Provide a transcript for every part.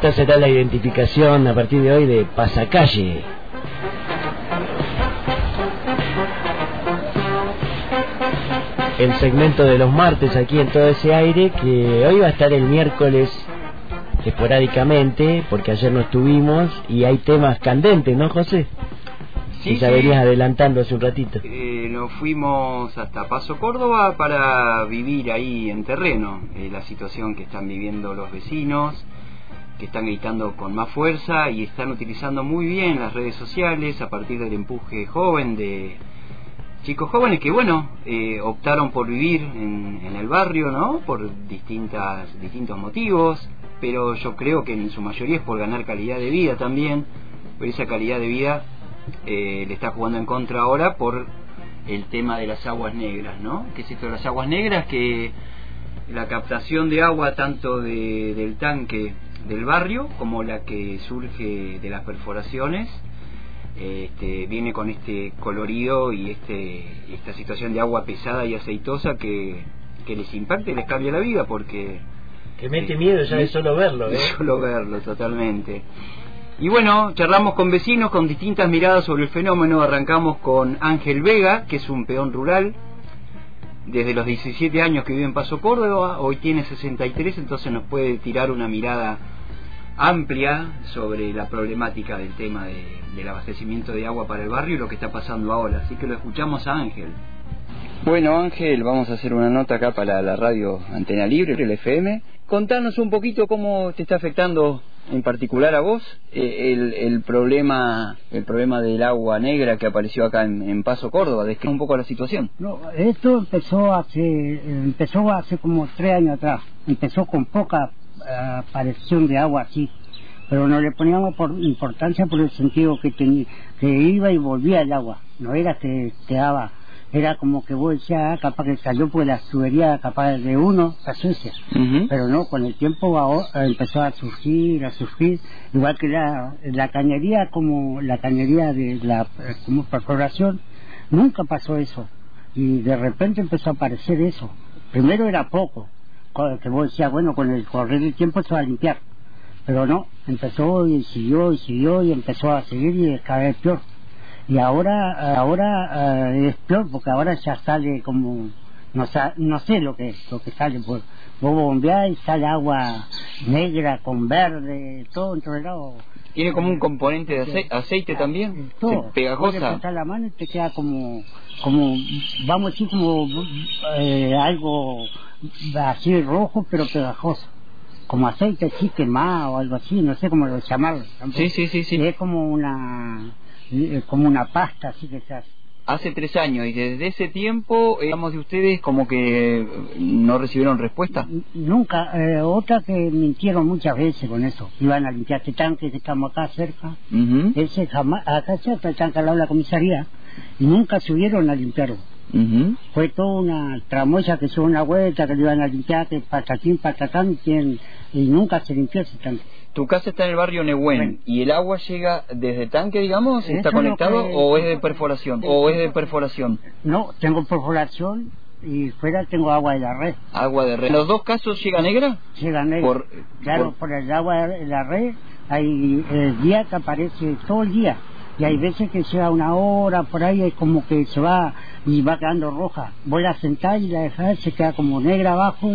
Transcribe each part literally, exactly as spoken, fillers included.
Esta será la identificación a partir de hoy de Pasacalle. El segmento de los martes aquí en Todo Ese Aire, que hoy va a estar el miércoles esporádicamente, porque ayer no estuvimos y hay temas candentes, ¿no, José? Sí, ya sí. venías adelantando hace un ratito. Eh, nos fuimos hasta Paso Córdoba para vivir ahí en terreno eh, la situación que están viviendo los vecinos, que están gritando con más fuerza y están utilizando muy bien las redes sociales a partir del empuje joven de chicos jóvenes que, bueno, eh, optaron por vivir en, en el barrio, ¿no? Por distintas distintos motivos, pero yo creo que en su mayoría es por ganar calidad de vida también, pero esa calidad de vida eh, le está jugando en contra ahora por el tema de las aguas negras, ¿no? ¿Qué es esto de las aguas negras? Que la captación de agua tanto de, del tanque del barrio como la que surge de las perforaciones Este, viene con este colorido y este esta situación de agua pesada y aceitosa que, que les impacta y les cambia la vida, porque que mete eh, miedo ya de solo verlo, ¿eh? De solo verlo, totalmente. Y bueno, charlamos con vecinos con distintas miradas sobre el fenómeno. Arrancamos con Ángel Vega, que es un peón rural desde los diecisiete años que vive en Paso Córdoba, hoy tiene sesenta y tres, entonces nos puede tirar una mirada amplia sobre la problemática del tema de, del abastecimiento de agua para el barrio y lo que está pasando ahora. Así que lo escuchamos a Ángel. Bueno, Ángel, vamos a hacer una nota acá para la radio Antena Libre, el F M. Contanos un poquito cómo te está afectando en particular a vos eh, el, el problema el problema del agua negra que apareció acá en, en Paso Córdoba. Describe un poco la situación. No, esto empezó hace empezó hace como tres años atrás. Empezó con poca aparición de agua así, pero no le poníamos por importancia por el sentido que tenía, que iba y volvía el agua, no era que quedaba, era como que vos decías, ah, capaz que salió porque la tubería capaz de uno se sucia, uh-huh. Pero no, con el tiempo ahora, empezó a surgir, a surgir, igual que la, la cañería, como la cañería de la como perforación, nunca pasó eso, y de repente empezó a aparecer eso. Primero era poco, que vos decías, bueno, con el correr del tiempo se va a limpiar, pero no, empezó y siguió y siguió y empezó a seguir y es cada vez peor, y ahora ahora uh, es peor porque ahora ya sale como no, no sé lo que es lo que sale, pues vos bombeás y sale agua negra con verde, todo entreverado. Tiene como un componente de aceite, aceite también, todo pegajosa. Puedes pasar la mano y te queda como como vamos a decir como eh, algo así rojo pero pegajoso, como aceite así quemado o algo así, no sé cómo lo llamarlo. Sí, sí, sí, sí. Es como una como una pasta así que se hace. Hace tres años y desde ese tiempo, digamos, de ustedes como que no recibieron respuesta. Nunca, eh, otra que mintieron muchas veces con eso. Iban a limpiar este tanque que estamos acá cerca. Uh-huh. Ese jamás, acá cerca el tanque al lado de la comisaría y nunca subieron a limpiarlo. Uh-huh. Fue toda una tramoya que hizo una vuelta que le iban a limpiar, que patatín, patatán, y, y nunca se limpió ese tanque. Tu casa está en el barrio Nehuen, bueno. ¿Y el agua llega desde el tanque, digamos? ¿Está conectado que... o es de perforación? ¿O es de perforación? No, tengo perforación y fuera tengo agua de la red. ¿Agua de red? ¿En los dos casos llega negra? Llega negra. Por, claro, por... por el agua de la red hay el día que aparece todo el día. Y hay veces que llega una hora por ahí, es como que se va y va quedando roja. Vos la sentás y la dejás, se queda como negra abajo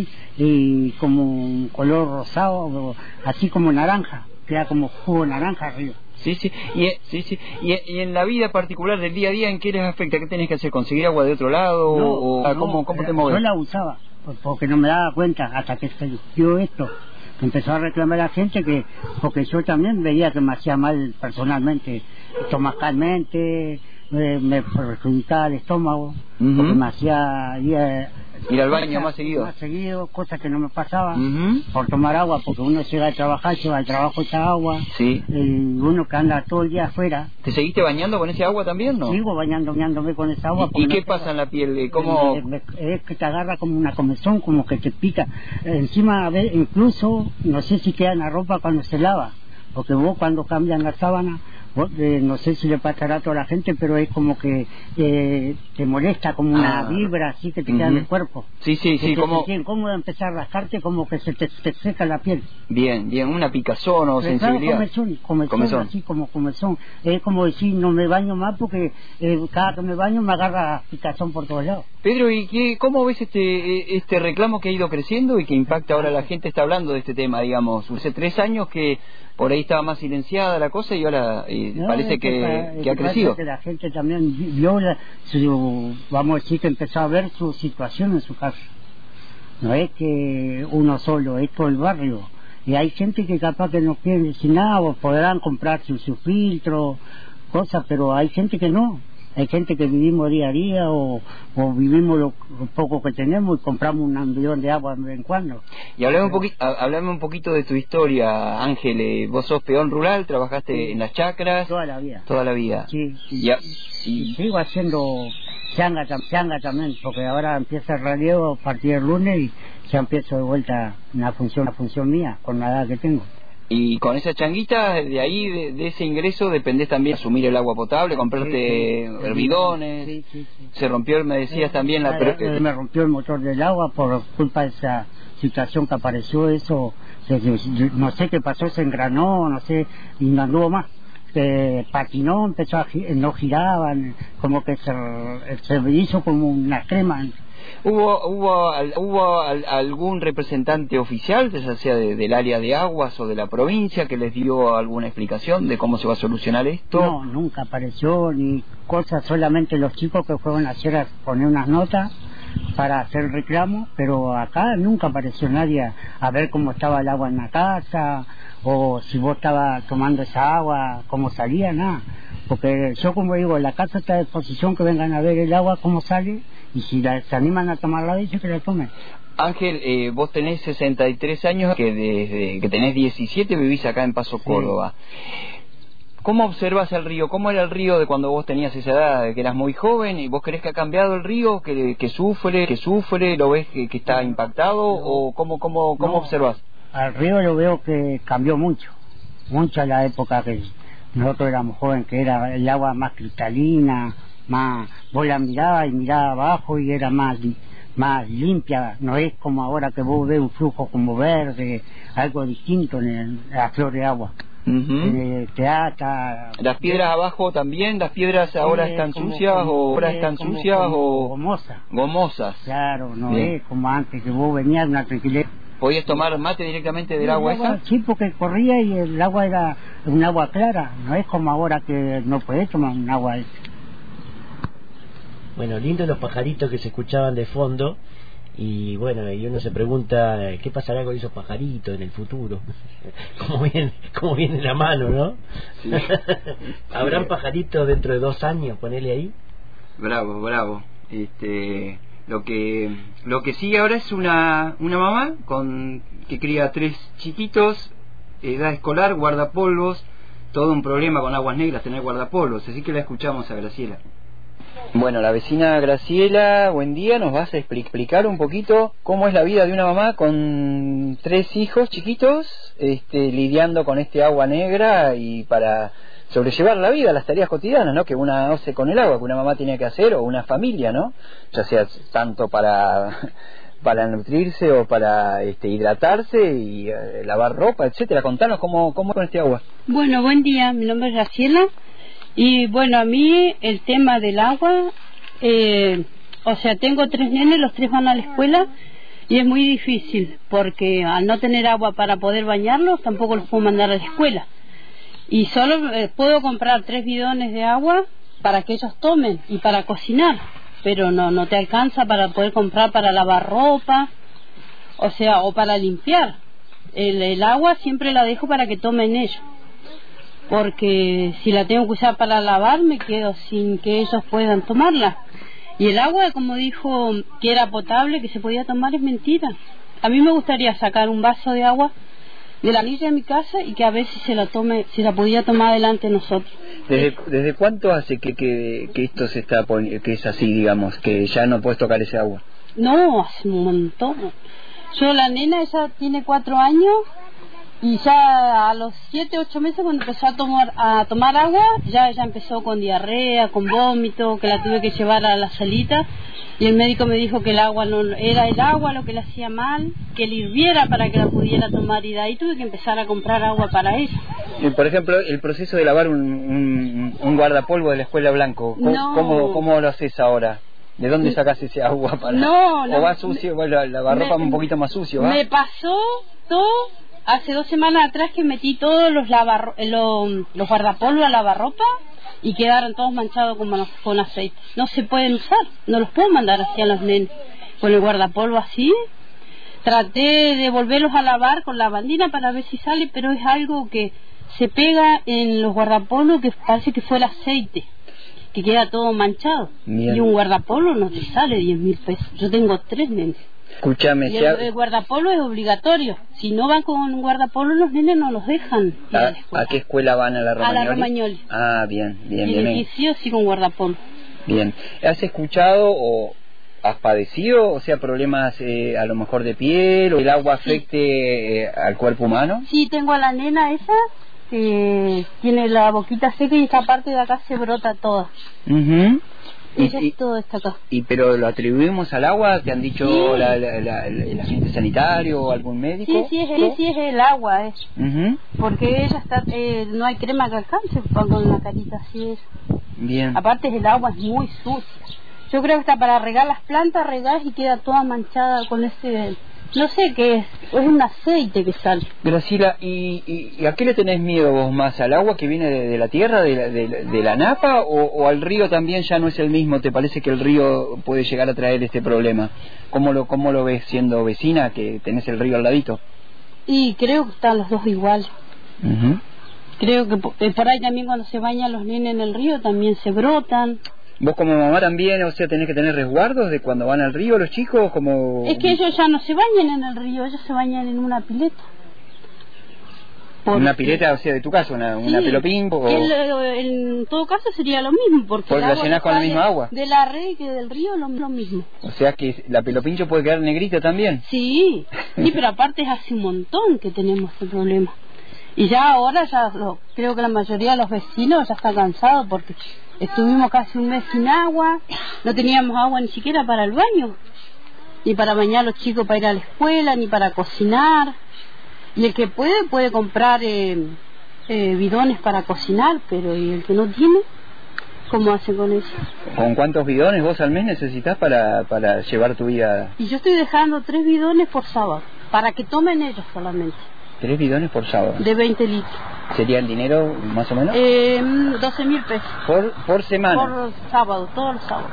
y como un color rosado, así como naranja, queda como jugo naranja arriba. Sí, sí, y, sí, sí. Y, y en la vida particular del día a día, ¿en qué les afecta? ¿Qué tenés que hacer? ¿Conseguir agua de otro lado? No, o, no, ¿Cómo, cómo te mueves? Yo la usaba, porque no me daba cuenta hasta que se dio esto. Empezó a reclamar a la gente que, porque yo también veía que me hacía mal personalmente, estomacalmente, eh, me perjudicaba el estómago, uh-huh. Porque me hacía ir, eh, ir al baño más seguido, más seguido, cosas que no me pasaba, uh-huh. Por tomar agua, porque uno llega a trabajar, lleva al trabajo esa agua, sí. Y uno que anda todo el día afuera. ¿Te seguiste bañando con ese agua también, no? Sigo bañando, bañándome con esa agua. ¿Y, y qué no pasa en la piel? ¿Cómo? Es que te agarra como una comezón, como que te pica. Encima, a ver, incluso, no sé si queda en la ropa cuando se lava, porque vos cuando cambian la sábana, vos, eh, no sé si le pasará a toda la gente, pero es como que eh, te molesta, como una ah. vibra así que te uh-huh. queda en el cuerpo. Sí, sí, sí, que como... te incómodo empezar a rascarte, como que se te, te seca la piel. Bien, bien, una picazón o Pero sensibilidad. Comezón, comezón, comezón, así como comezón. Es como decir, no me baño más porque eh, cada que me baño me agarra picazón por todos lados. Pedro, ¿y qué, cómo ves este este reclamo que ha ido creciendo y que impacta ahora? La gente está hablando de este tema, digamos. Hace tres años que por ahí estaba más silenciada la cosa y ahora eh, no, parece que, que, que ha crecido. Que la gente también vio, la, su, vamos a decir que empezó a ver su situación en su casa. No es que uno solo, es todo el barrio. Y hay gente que capaz que no quiere decir nada, o podrán comprarse su filtro, cosas, pero hay gente que no. Hay gente que vivimos día a día o, o vivimos lo, lo poco que tenemos y compramos un bidón de agua de vez en cuando. Y hablame un, poqui hablame un poquito de tu historia, Ángel. Eh, vos sos peón rural, trabajaste sí. en las chacras. Toda la vida. Toda la vida. Sí, sí. Y, a, y, y sigo haciendo changa, changa también, porque ahora empieza el relevo a partir del lunes y ya empiezo de vuelta una función, una función mía con la edad que tengo. Y con esa changuita, de ahí, de, de ese ingreso, dependés también de asumir el agua potable, comprarte sí, sí, hervidones, sí, sí, sí. Se rompió, me decías sí, también la... Pero, me rompió el motor del agua por culpa de esa situación que apareció, eso, no sé qué pasó, se engranó, no sé, y no anduvo más. Eh, patinó, empezó a no giraban, como que se, se hizo como una crema. ¿Hubo hubo hubo algún representante oficial, ya sea de, del área de aguas o de la provincia, que les dio alguna explicación de cómo se va a solucionar esto? No, nunca apareció ni cosas, solamente los chicos que fueron a hacer a poner unas notas para hacer el reclamo, pero acá nunca apareció nadie a, a ver cómo estaba el agua en la casa o si vos estabas tomando esa agua, cómo salía, nada. Porque yo, como digo, la casa está a disposición, que vengan a ver el agua, cómo sale, y si la, se animan a tomarla, dice que la tomen. Ángel, eh, vos tenés sesenta y tres años, que desde que tenés diecisiete vivís acá en Paso, Córdoba. Sí. ¿Cómo observas el río? ¿Cómo era el río de cuando vos tenías esa edad, que eras muy joven? ¿Y vos crees que ha cambiado el río, que, que sufre, que sufre, lo ves que, que está impactado? No. ¿O cómo, cómo, cómo no, observas? Al río lo veo que cambió mucho, mucho a la época que nosotros éramos jóvenes, que era el agua más cristalina, más, vos la mirabas y mirabas abajo y era más más limpia, no es como ahora que vos ves un flujo como verde, algo distinto en, el, en la flor de agua. Uh-huh. eh, teata, las piedras abajo también, las piedras ahora eh, están como, sucias como, o ahora eh, están como, sucias como, o gomosas. Gomosas. Claro, no Bien. es como antes que vos venías una tranquilidad. ¿Podías tomar mate directamente del agua, agua esa? Sí, porque corría y el agua era un agua clara, no es como ahora que no podés tomar un agua. Bueno, lindos los pajaritos que se escuchaban de fondo. Y bueno, y uno se pregunta qué pasará con esos pajaritos en el futuro. ¿Cómo viene, cómo viene la mano, no? Sí. ¿Habrán pajaritos dentro de dos años? Ponele ahí. Bravo, bravo. Este, lo que lo que sigue ahora es una una mamá con que cría tres chiquitos, edad escolar, guardapolvos, todo un problema con aguas negras tener guardapolvos. Así que la escuchamos a Graciela. Bueno, la vecina Graciela, buen día, nos vas a explicar un poquito cómo es la vida de una mamá con tres hijos chiquitos, este, lidiando con este agua negra y para sobrellevar la vida, las tareas cotidianas, ¿no? Que una hace con el agua, que una mamá tiene que hacer, o una familia, ¿no? Ya sea tanto para para nutrirse o para este, hidratarse y eh, lavar ropa, etcétera. Contanos cómo cómo es con este agua. Bueno, buen día, mi nombre es Graciela. Y bueno, a mí el tema del agua, eh, o sea, tengo tres nenes, los tres van a la escuela y es muy difícil porque al no tener agua para poder bañarlos tampoco los puedo mandar a la escuela. Y solo eh, puedo comprar tres bidones de agua para que ellos tomen y para cocinar, pero no, no te alcanza para poder comprar para lavar ropa, o sea, o para limpiar. El, el agua siempre la dejo para que tomen ellos, porque si la tengo que usar para lavar me quedo sin que ellos puedan tomarla. Y el agua, como dijo que era potable, que se podía tomar, es mentira. A mí me gustaría sacar un vaso de agua de la orilla de mi casa y que a veces se la tome, se la podía tomar delante de nosotros. ¿Desde, desde cuánto hace que, que, que esto se está poni- que es así, digamos, que ya no puedes tocar ese agua? No, hace un montón. Yo, la nena, ella tiene cuatro años Y ya a los siete, ocho meses cuando empezó a tomar a tomar agua, ya ella empezó con diarrea, con vómito, que la tuve que llevar a la salita. Y el médico me dijo que el agua no era el agua lo que le hacía mal, que le hirviera para que la pudiera tomar. Y de ahí tuve que empezar a comprar agua para ella. Y por ejemplo, el proceso de lavar un, un, un guardapolvo de la Escuela Blanco, ¿cómo, no. ¿cómo, cómo lo haces ahora? ¿De dónde sacas ese agua? Para... No, no. ¿O va sucio? Me, bueno, la lavarropa un poquito más sucio, ¿va? Me pasó todo hace dos semanas atrás que metí todos los lavar, los, los guardapolvos a lavarropa y quedaron todos manchados con, con aceite. No se pueden usar, no los puedo mandar así a los nenes con el guardapolvo así. Traté de volverlos a lavar con lavandina para ver si sale, pero es algo que se pega en los guardapolvos que parece que fue el aceite, que queda todo manchado. Bien. Y un guardapolvo no te sale diez mil pesos. Yo tengo tres nenes. Escúchame, y el, el guardapolvo es obligatorio. Si no van con un guardapolvo, los nenes no los dejan ir ¿A, a la escuela. ¿A qué escuela van? ¿A la Romagnoli? A la Romagnoli. Ah, bien, bien, y bien. Y sí o sí con guardapolvo. Bien. ¿Has escuchado o has padecido, o sea, problemas eh, a lo mejor de piel o el agua afecte sí. eh, al cuerpo humano? Sí, tengo a la nena esa que tiene la boquita seca y esta parte de acá se brota toda. Uh-huh. Ella y, es todo está acá. ¿Y pero lo atribuimos al agua? ¿Te han dicho sí. la, la, la, el agente sanitario o algún médico? Sí, sí, es el, sí, es el agua. Es. Uh-huh. Porque ella está, eh, no hay crema que alcance con la carita así es. Bien. Aparte el agua es muy sucia. Yo creo que está para regar las plantas, regás y queda toda manchada con ese... No sé qué es, es un aceite que sale. Graciela, ¿y, y, y a qué le tenés miedo vos más? ¿Al agua que viene de, de la tierra, de la, de, de la napa, o, o al río también ya no es el mismo? ¿Te parece que el río puede llegar a traer este problema? ¿Cómo lo, cómo lo ves siendo vecina, que tenés el río al ladito? Y creo que están los dos iguales. Uh-huh. Creo que por, por ahí también cuando se bañan los nenes en el río también se brotan. ¿Vos como mamá también, o sea, tenés que tener resguardos de cuando van al río los chicos? Como... Es que ellos ya no se bañan en el río, ellos se bañan en una pileta. Porque... ¿Una pileta, o sea, de tu casa, una, sí, una pelopín? O... El, en todo caso sería lo mismo, porque ¿Porque la llenás con la misma agua? De la red que del río lo, lo mismo. O sea que la pelopincho puede quedar negrita también. Sí, sí, pero aparte es hace un montón que tenemos este problema. Y ya ahora, ya lo, creo que la mayoría de los vecinos ya está cansado porque... Estuvimos casi un mes sin agua, no teníamos agua ni siquiera para el baño, ni para bañar a los chicos para ir a la escuela, ni para cocinar. Y el que puede, puede comprar eh, eh, bidones para cocinar, pero ¿y el que no tiene? ¿Cómo hace con eso? ¿Con cuántos bidones vos al mes necesitas para, para llevar tu vida? Y yo estoy dejando tres bidones por sábado, para que tomen ellos solamente. ¿Tres bidones por sábado? De veinte litros. ¿Sería el dinero más o menos? Eh, doce mil pesos. ¿Por, por semana? Por sábado, todos los sábados.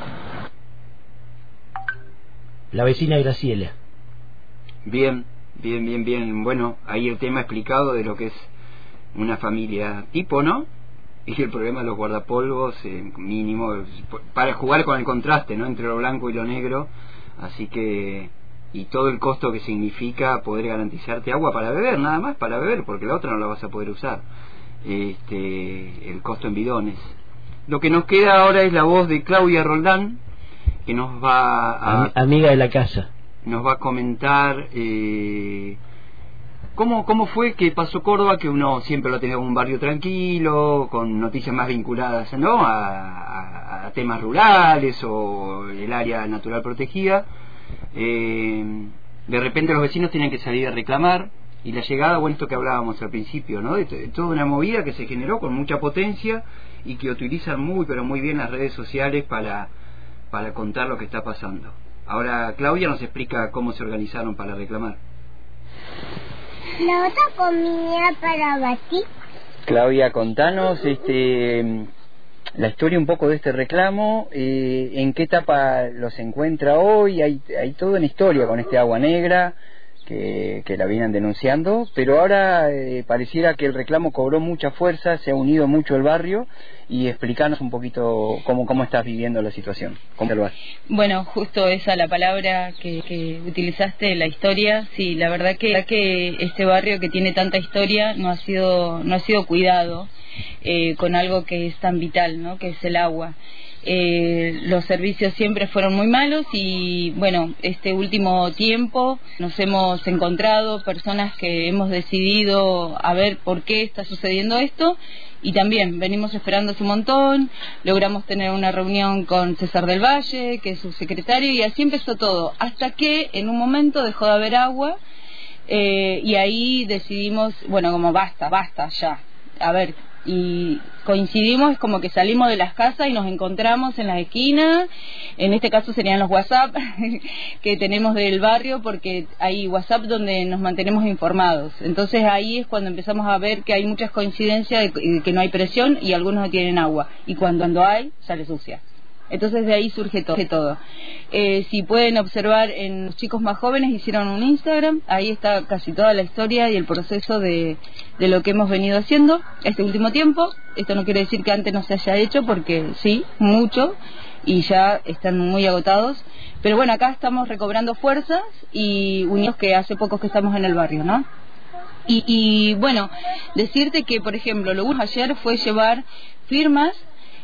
La vecina Graciela. Bien, bien, bien, bien. Bueno, ahí el tema explicado de lo que es una familia tipo, ¿no? Y el problema de los guardapolvos, eh, mínimo, para jugar con el contraste, ¿no? Entre lo blanco y lo negro. Así que... y todo el costo que significa poder garantizarte agua para beber, nada más para beber, porque la otra no la vas a poder usar, este, el costo en bidones. Lo que nos queda ahora es la voz de Claudia Roldán, que nos va a... Am amiga de la casa. Nos va a comentar eh, cómo, cómo fue que pasó Córdoba, que uno siempre lo tenía como un barrio tranquilo, con noticias más vinculadas, ¿no?, a, a, a temas rurales o el área natural protegida. Eh, de repente los vecinos tienen que salir a reclamar, y la llegada, bueno, esto que hablábamos al principio, ¿no?, de, de toda una movida que se generó con mucha potencia y que utilizan muy pero muy bien las redes sociales para, para contar lo que está pasando. Ahora Claudia nos explica cómo se organizaron para reclamar. La otra comida para batir. Claudia, contanos este la historia un poco de este reclamo, eh, en qué etapa los encuentra hoy. Hay, hay toda una historia con este agua negra que, que la vienen denunciando, pero ahora eh, pareciera que el reclamo cobró mucha fuerza, se ha unido mucho el barrio, y explicanos un poquito cómo, cómo estás viviendo la situación. ¿Cómo te lo vas? Bueno, justo esa la palabra que, que utilizaste, la historia. Sí, la verdad que, que este barrio que tiene tanta historia no ha sido, no ha sido cuidado eh, con algo que es tan vital, ¿no?, que es el agua. eh, los servicios siempre fueron muy malos y bueno, este último tiempo nos hemos encontrado personas que hemos decidido a ver por qué está sucediendo esto. Y también venimos esperando hace un montón, logramos tener una reunión con César del Valle, que es su secretario, y así empezó todo, hasta que en un momento dejó de haber agua, eh, y ahí decidimos, bueno, como basta, basta ya, a ver, y coincidimos, como que salimos de las casas y nos encontramos en las esquinas, en este caso serían los WhatsApp que tenemos del barrio, porque hay WhatsApp donde nos mantenemos informados, entonces ahí es cuando empezamos a ver que hay muchas coincidencias de que no hay presión y algunos no tienen agua, y cuando, cuando hay, sale sucia. Entonces de ahí surge todo. todo. Eh, si pueden observar, en los chicos más jóvenes hicieron un Instagram, ahí está casi toda la historia y el proceso de, de lo que hemos venido haciendo este último tiempo. Esto no quiere decir que antes no se haya hecho, porque sí, mucho, y ya están muy agotados. Pero bueno, acá estamos recobrando fuerzas y unidos, que hace poco que estamos en el barrio, ¿no? Y, y bueno, decirte que, por ejemplo, lo que hicimos ayer fue llevar firmas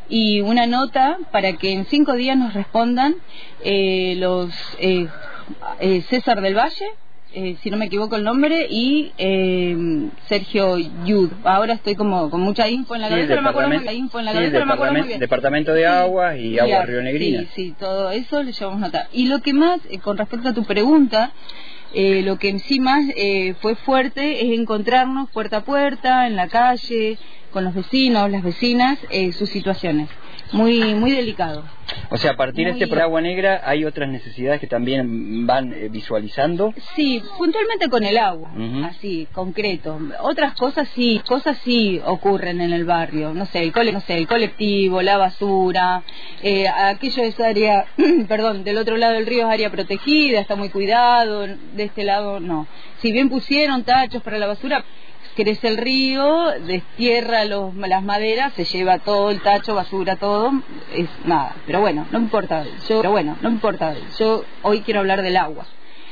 y una nota para que en cinco días nos respondan eh, los eh, eh, César del Valle, eh, si no me equivoco el nombre, y eh, Sergio Yud. Ahora estoy como con mucha info en la sí, cabeza, no me acuerdo muy, la info en la sí, cabeza, no me acuerdo muy bien. Departamento de Aguas y sí, Aguas Río Negrina. Sí, sí, todo eso le llevamos nota. Y lo que más, eh, con respecto a tu pregunta, eh, lo que en sí más eh, fue fuerte es encontrarnos puerta a puerta, en la calle, con los vecinos, las vecinas, eh, sus situaciones. Muy muy delicado. O sea, a partir muy... de este programa Agua Negra hay otras necesidades que también van eh, visualizando. Sí, puntualmente con el agua, uh-huh. así, concreto. Otras cosas sí, cosas sí ocurren en el barrio. No sé, el cole, no sé, el colectivo, la basura, eh, aquello es área, perdón, del otro lado del río es área protegida, está muy cuidado, de este lado no. Si bien pusieron tachos para la basura, crece el río, destierra los, las maderas, se lleva todo el tacho, basura, todo, es nada. Pero bueno, no me importa. Yo, pero bueno, no me importa. Yo hoy quiero hablar del agua.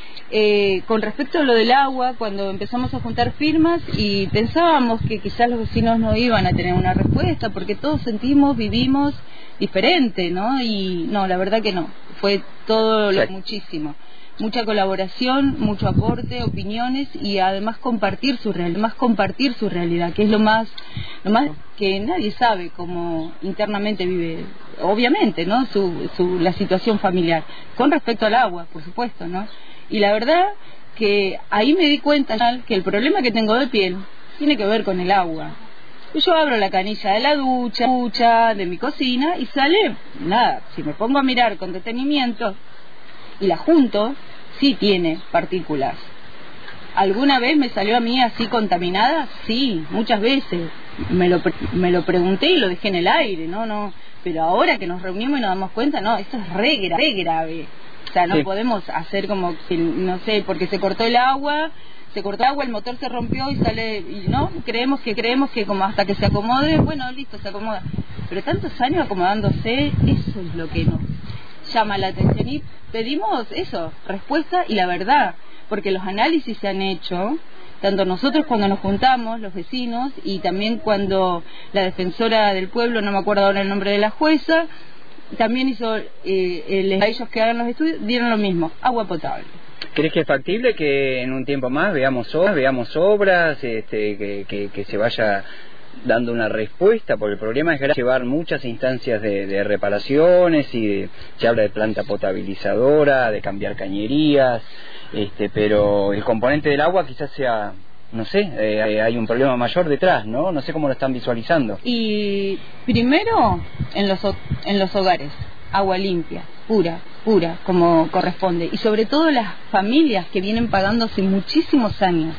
Eh, con respecto a lo del agua, cuando empezamos a juntar firmas y pensábamos que quizás los vecinos no iban a tener una respuesta, porque todos sentimos, vivimos diferente, ¿no? Y no, la verdad que no. Fue todo lo, muchísimo. Mucha colaboración, mucho aporte, opiniones y además compartir su realidad, más compartir su realidad, que es lo más, lo más que nadie sabe cómo internamente vive, obviamente, ¿no? Su, su la situación familiar con respecto al agua, por supuesto, ¿no? Y la verdad que ahí me di cuenta que el problema que tengo de piel tiene que ver con el agua. Yo abro la canilla de la ducha, ducha de mi cocina y sale nada. Si me pongo a mirar con detenimiento y la junto, sí tiene partículas. ¿Alguna vez me salió a mí así contaminada? Sí, muchas veces. Me lo, me lo pregunté y lo dejé en el aire, ¿no? no Pero ahora que nos reunimos y nos damos cuenta, no, esto es re, gra re grave. O sea, no sí. podemos hacer como que, no sé, porque se cortó el agua, se cortó el agua, el motor se rompió y sale, y no, creemos que creemos que como hasta que se acomode, bueno, listo, se acomoda. Pero tantos años acomodándose, eso es lo que nos llama la atención y pedimos eso, respuesta y la verdad, porque los análisis se han hecho, tanto nosotros cuando nos juntamos, los vecinos, y también cuando la defensora del pueblo, no me acuerdo ahora el nombre de la jueza, también hizo, eh, el, a ellos que hagan los estudios, dieron lo mismo, agua potable. ¿Crees que es factible que en un tiempo más veamos obras, veamos obras este, que, que, que se vaya dando una respuesta? Porque el problema es llevar muchas instancias de, de reparaciones y de, se habla de planta potabilizadora, de cambiar cañerías, este, pero el componente del agua quizás sea, no sé, eh, hay un problema mayor detrás, ¿no? No sé cómo lo están visualizando. Y primero en los en los hogares, agua limpia, pura, pura, como corresponde, y sobre todo las familias que vienen pagando hace muchísimos años.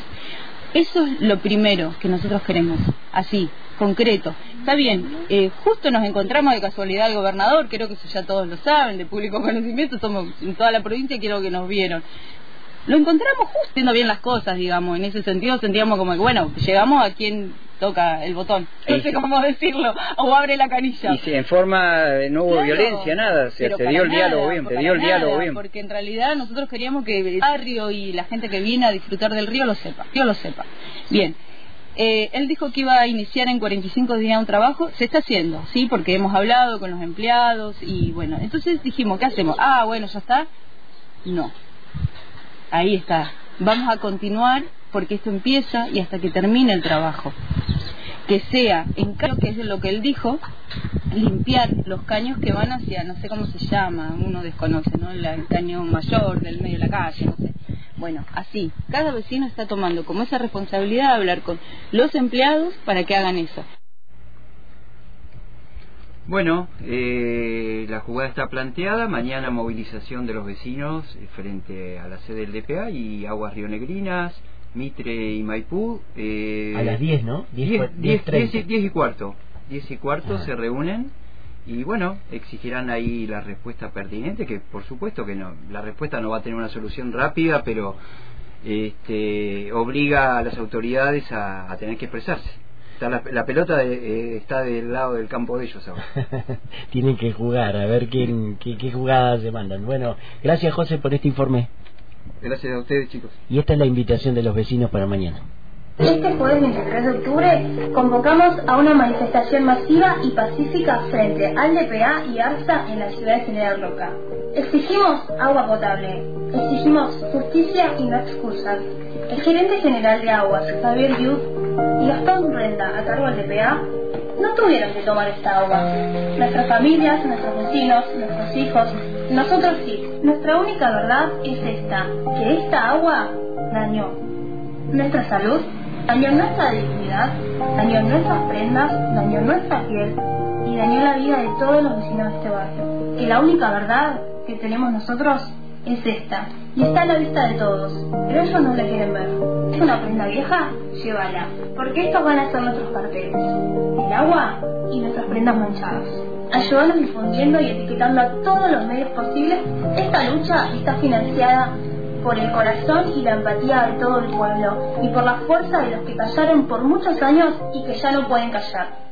Eso es lo primero que nosotros queremos, así, concreto. Está bien, eh, justo nos encontramos de casualidad al gobernador, creo que eso ya todos lo saben, de público conocimiento, somos en toda la provincia, creo que nos vieron. Lo encontramos justo haciendo bien las cosas, digamos, en ese sentido sentíamos como que, bueno, llegamos a quien toca el botón, no sé cómo decirlo, o abre la canilla. Y si en forma no hubo claro, violencia, nada, se, se dio el nada, diálogo bien, se dio el nada, diálogo bien. Porque en realidad nosotros queríamos que el barrio y la gente que viene a disfrutar del río lo sepa, yo lo sepa. Bien, Eh, él dijo que iba a iniciar en cuarenta y cinco días un trabajo, se está haciendo, ¿sí? Porque hemos hablado con los empleados y bueno, entonces dijimos, ¿qué hacemos? Ah, bueno, ya está. No, ahí está. Vamos a continuar porque esto empieza y hasta que termine el trabajo. Que sea, en caso que es lo que él dijo, limpiar los caños que van hacia, no sé cómo se llama, uno desconoce, ¿no? La- el caño mayor del medio de la calle, no sé. Bueno, así, cada vecino está tomando como esa responsabilidad de hablar con los empleados para que hagan eso. Bueno, eh, la jugada está planteada, mañana movilización de los vecinos eh, frente a la sede del D P A y Aguas Rionegrinas, Mitre y Maipú. Eh, A las diez, ¿no? diez, diez y cuarto. diez y cuarto Ah. se reúnen y bueno, exigirán ahí la respuesta pertinente, que por supuesto que no, la respuesta no va a tener una solución rápida, pero este, obliga a las autoridades a, a tener que expresarse. Está la, la pelota de, eh, está del lado del campo de ellos ahora. Tienen que jugar, a ver quién, qué, qué jugadas se mandan. Bueno, gracias José por este informe. Gracias a ustedes, chicos. Y esta es la invitación de los vecinos para mañana. Este jueves veintitrés de octubre convocamos a una manifestación masiva y pacífica frente al D P A y ARSA en la ciudad de General Roca. Exigimos agua potable, exigimos justicia y no excusas. El gerente general de Aguas, Javier Yud, y Gastón Renda, a cargo del D P A, no tuvieron que tomar esta agua. Nuestras familias, nuestros vecinos, nuestros hijos, nosotros sí. Nuestra única verdad es esta, que esta agua dañó nuestra salud, dañó nuestra dignidad, dañó nuestras prendas, dañó nuestra piel y dañó la vida de todos los vecinos de este barrio. Que la única verdad que tenemos nosotros es esta, y está a la vista de todos, pero ellos no la quieren ver. ¿Es una prenda vieja? Llévala, porque estos van a ser nuestros carteles, el agua y nuestras prendas manchadas. Ayúdanos difundiendo y etiquetando a todos los medios posibles. Esta lucha está financiada por el corazón y la empatía de todo el pueblo y por la fuerza de los que callaron por muchos años y que ya no pueden callar.